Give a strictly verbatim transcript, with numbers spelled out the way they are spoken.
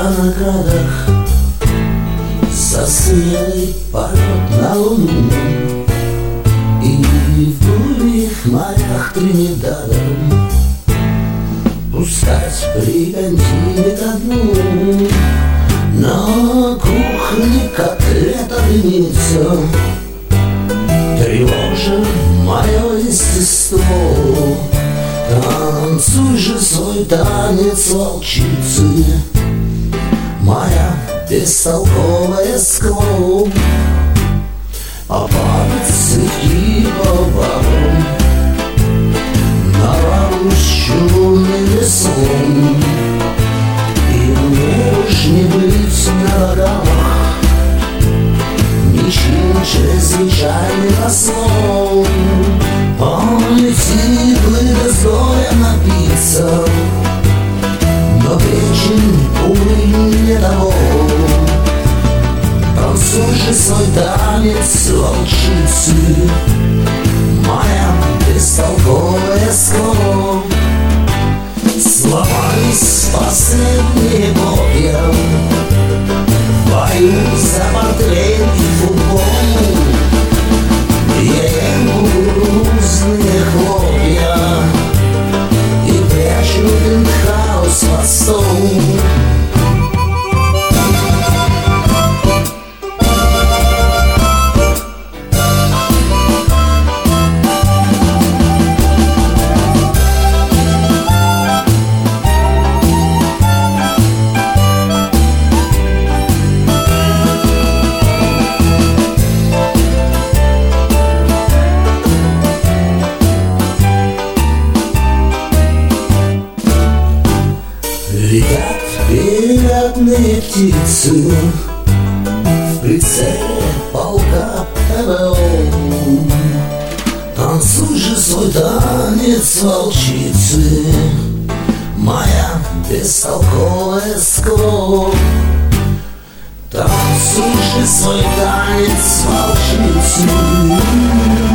наградах за смелый полет на луну. И в буйных морях Тринидада пускать бригантины ко дну. На кухне котлета дымится, тревожит мое естество. Танцуй же свой танец волчицы, моя бестолковая склон. А падать цветки по бабам на лаву с черным лесом. И мне уж не быть на ногах ничем чрезвычайным ослом. Он летит, плыть с горя напиться, но печень, увы, не того. Танцуй же свой танец волчицы, моя бестолковая склон. Сломались последние копья в бою за портрет и футбол. Я ем грузные хлопья и прячу пентхаус под стол. Летят перелетные птицы в прицеле полка ПВО. Танцуй же свой танец волчицы, моя бестолковая склон. Танцуй же свой танец волчицы.